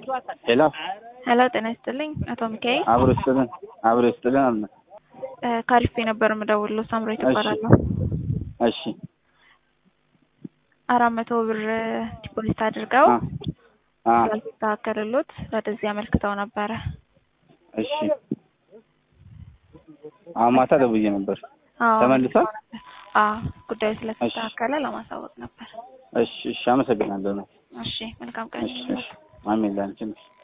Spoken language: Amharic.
ሄሎ ጤና ይስጥልኝ አቶ ሚካኤል አብሮ ይስጥልን አለ ካሪፌ ነበር የምደውልለው ሳምራዊት እባላለሁ። እሺ 400 ብር ዲፖዚት አድርገው ያልተስተካከለሎት ወደዚህ አመልክተው ነበረ። እሺ ማታ ደውዬ ነበር ተመልሷል። ጉዳዩ ስለተስተካከለ ለማሳወቅ ነበር። እሺ አመሰግናለሁ። እሺ መልካም ቀን። እሺ አሜን ላንቺ